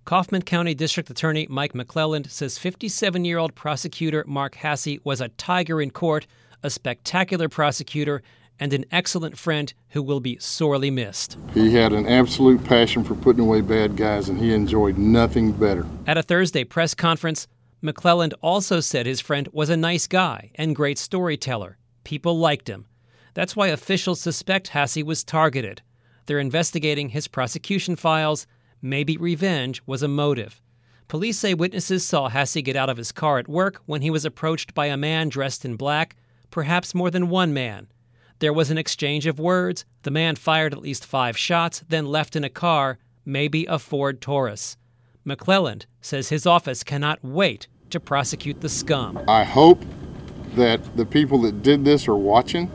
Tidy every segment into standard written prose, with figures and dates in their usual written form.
Kaufman County District Attorney Mike McClelland says 57-year-old prosecutor Mark Hasse was a tiger in court, a spectacular prosecutor, and an excellent friend who will be sorely missed. He had an absolute passion for putting away bad guys, and he enjoyed nothing better. At a Thursday press conference, McClelland also said his friend was a nice guy and great storyteller. People liked him. That's why officials suspect Hasse was targeted. They're investigating his prosecution files. Maybe revenge was a motive. Police say witnesses saw Hasse get out of his car at work when he was approached by a man dressed in black, perhaps more than one man. There was an exchange of words. The man fired at least 5 shots, then left in a car, maybe a Ford Taurus. McClelland says his office cannot wait to prosecute the scum. I hope that the people that did this are watching,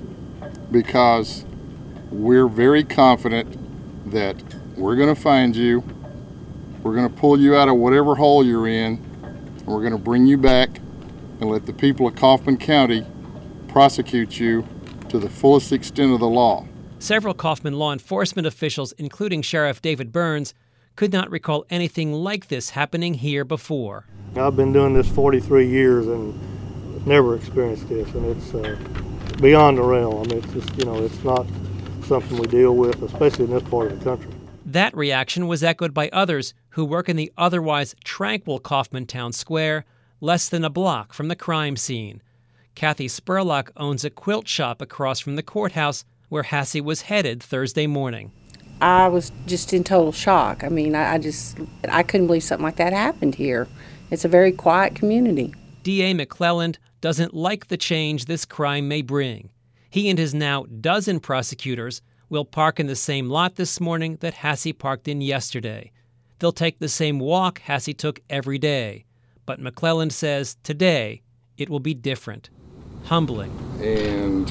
because we're very confident that we're going to find you, we're going to pull you out of whatever hole you're in, and we're going to bring you back and let the people of Kaufman County prosecute you to the fullest extent of the law. Several Kaufman law enforcement officials, including Sheriff David Burns, could not recall anything like this happening here before. I've been doing this 43 years and never experienced this, and it's beyond the realm. I mean, it's just, it's not something we deal with, especially in this part of the country. That reaction was echoed by others who work in the otherwise tranquil Kaufman Town Square, less than a block from the crime scene. Kathy Spurlock owns a quilt shop across from the courthouse where Hasse was headed Thursday morning. I was just in total shock. I mean, I couldn't believe something like that happened here. It's a very quiet community. D.A. McClelland doesn't like the change this crime may bring. He and his now dozen prosecutors will park in the same lot this morning that Hasse parked in yesterday. They'll take the same walk Hasse took every day. But McClelland says today it will be different. Humbling. And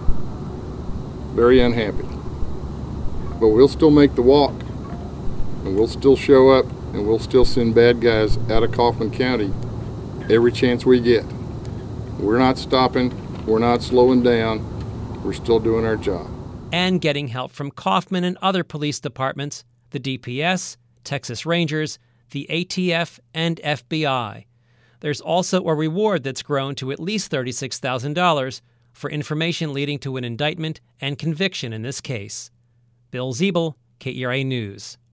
very unhappy. But we'll still make the walk, and we'll still show up, and we'll still send bad guys out of Kaufman County every chance we get. We're not stopping. We're not slowing down. We're still doing our job. And getting help from Kaufman and other police departments, the DPS, Texas Rangers, the ATF, and FBI. There's also a reward that's grown to at least $36,000 for information leading to an indictment and conviction in this case. Bill Ziebel, KERA News.